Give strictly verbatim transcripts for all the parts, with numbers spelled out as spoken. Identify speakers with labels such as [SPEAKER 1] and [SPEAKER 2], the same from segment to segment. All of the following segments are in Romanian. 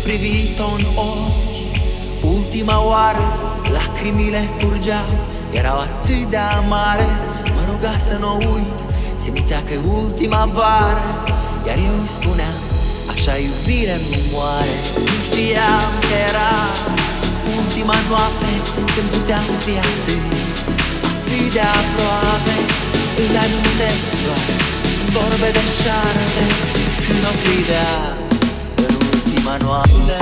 [SPEAKER 1] privito în ochi ultima oară, lacrimile curgeau, erau atât de amare. Mă ruga să nu uit, simțea că e ultima vară, iar eu îi spuneam, așa iubire nu moare. Nu știam că era ultima noapte, când puteam fi atât, atât de aproape. Îmi amintesc doar vorbe de șarpe, când o privea în ultima noapte.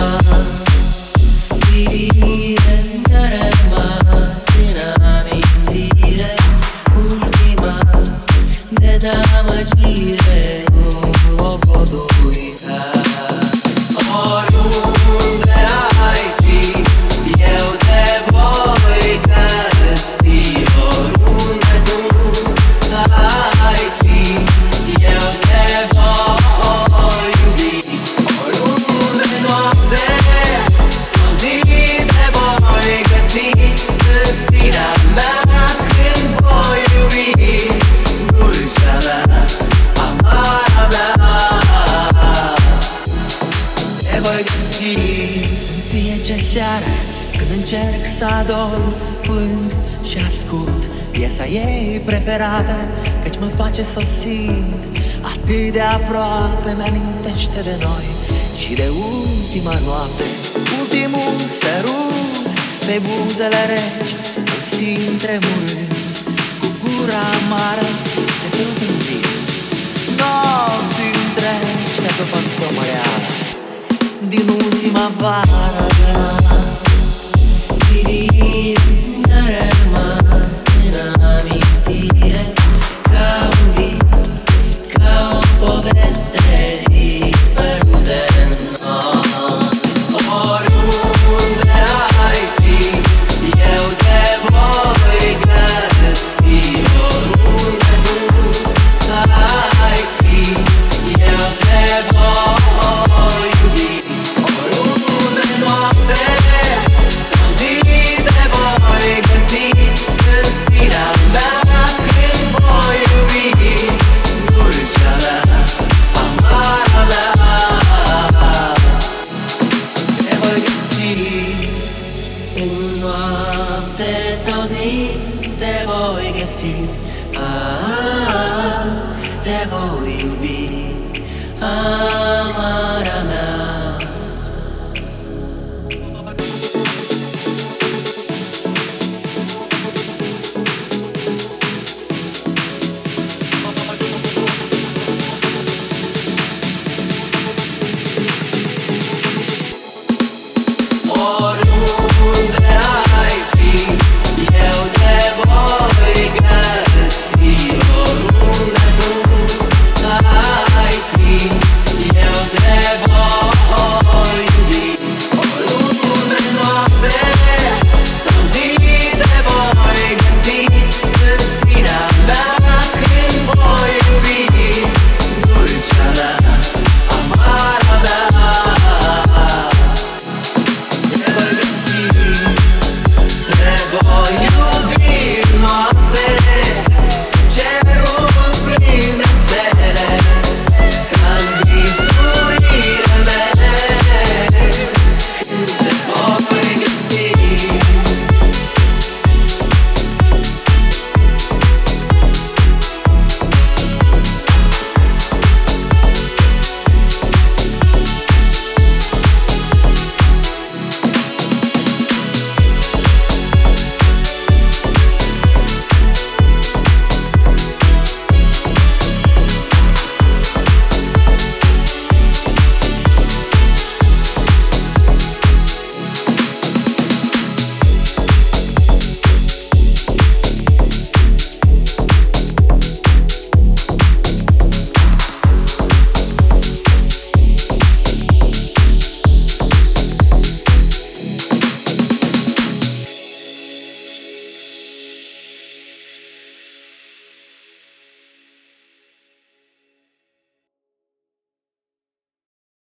[SPEAKER 2] Privire mi-a rămas în amintire, ultima dezamăgire, nu o pot uita. Oriunde ai fi, eu te voi găsi. Oriunde tu ai fi, eu te voi iubi. Oriunde noapte sau zi te voi găsi, găsirea mea când voi iubi. Dulcea mea, amara mea, te voi găsi.
[SPEAKER 1] În fiecare seară, când încerc să adorm, plâng și ascult piesa ei preferată, căci mă face să o simt atât de aproape. Mi-amintește de noi și de ultima noapte. Ultimul sărut pe buzele reci, îl simt tremurând, cu gura amară, te sărut în vis nopți întregi, ca să fac formă reală din ultima vară.
[SPEAKER 2] Privire mi-a rămas în amintire, ca un vis, ca o poveste dispărută în noi. Oriunde ai fi, eu te voi găsi. Oriunde tu ai fi, eu te voi iubi. Oriunde noapte sau zi te voi găsi, găsirea mea când voi iubi. Dulcea mea, amara mea, te voi găsi. În noapte sau zi te voi găsi, ah, te voi